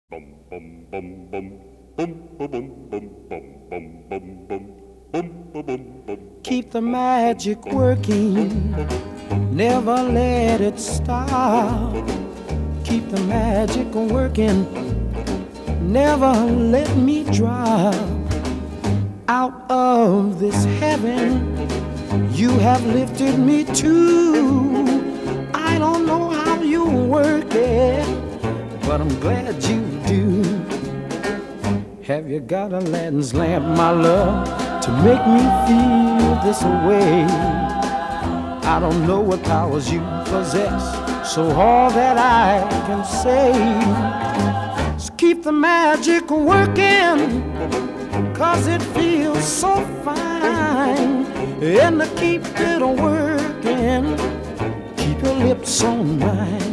Keep the magic working, never let it stop. Keep the magic working, never let me drop. Out of this heaven you have lifted me to. I don't know how you work it, but I'm glad you do. Have you got a Aladdin's lamp, my love, to make me feel this way? I don't know what powers you possess, so all that I can say is keep the magic working, 'cause it feels so fine. And to keep it working, keep your lips on mine.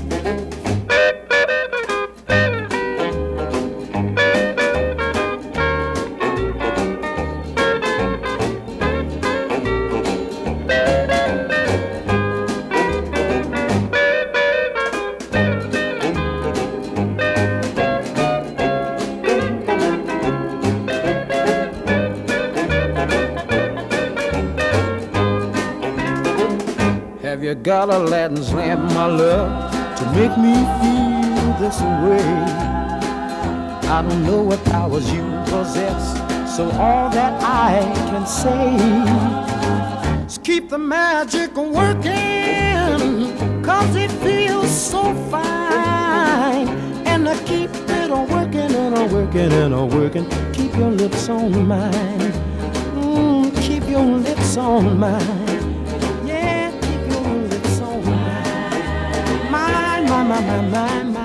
Have you got Aladdin's lamp, my love, to make me feel this way? I don't know what powers you possess, so all that I can say is keep the magic working, 'cause it feels so fine. And to keep it working and working and working, keep your lips on mine. Keep your lips on mine. My, my, my, my, my.